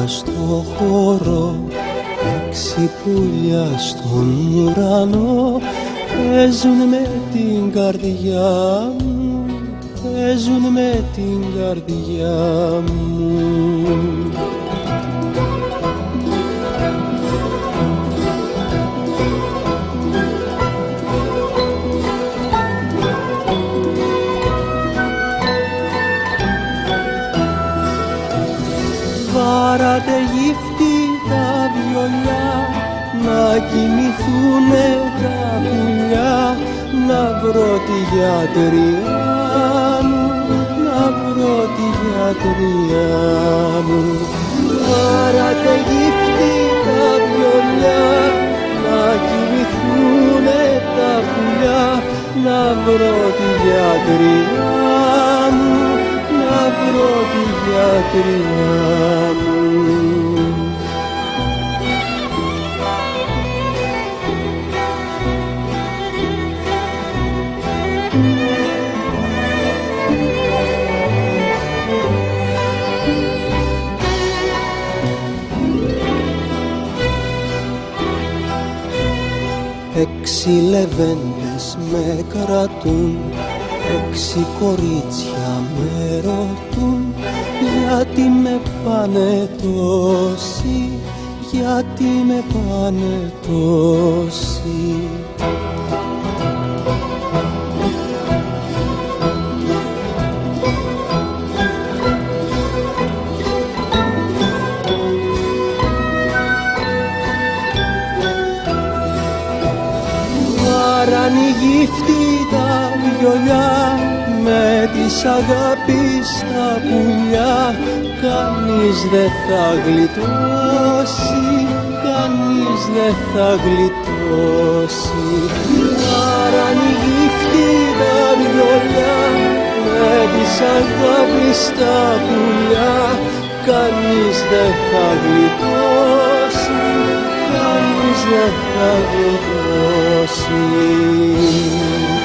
στο χώρο, 6 πουλιά στον ουρανό παίζουν με την καρδιά μου, παίζουν με την καρδιά μου. Βάρατε γύφτη τα βιολιά, να κοιμηθούνε τα πουλιά, να βρω τη γιατριά μου, να βρω τη γιατριά μου. Βάρατε γύφτη τα βιολιά, να κοιμηθούνε τα πουλιά, να βρω τη γιατριά μου, να βρω τη γιατριά μου. Έξι λεβέντες με κρατούν, 6 κορίτσια με ρωτούν, γιατί με πάνε τόσοι, γιατί με πάνε τόσοι. Βάραν οι γύφτοι τα βιολιά, με της αγάπης τα πουλιά, κανείς δεν θα γλιτώσει, κανείς δεν θα γλιτώσει. Βάραν οι γύφτοι τα βιολιά, με της αγάπης τα πουλιά, κανείς δεν θα γλιτώσει, κανείς δεν θα γλιτώσει.